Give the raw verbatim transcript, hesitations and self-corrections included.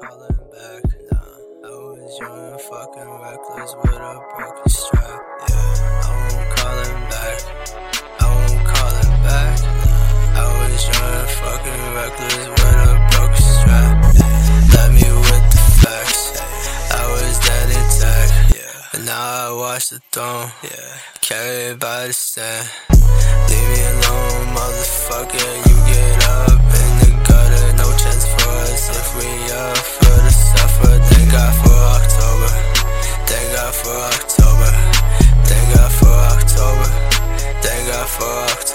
calling back, nah. I was young and fucking reckless with a broken strap, yeah. I won't call him back, I won't call him back, nah. I was young and fucking reckless with a broken strap, yeah. Let me with the facts, I was that intact, yeah. And now I watch the throne, yeah. Carried by the stand. Leave me alone, motherfucker, you get up in the gutter, no chance for us if we up for the suffer. Thank God for October, thank God for October, thank God for October, thank God for October.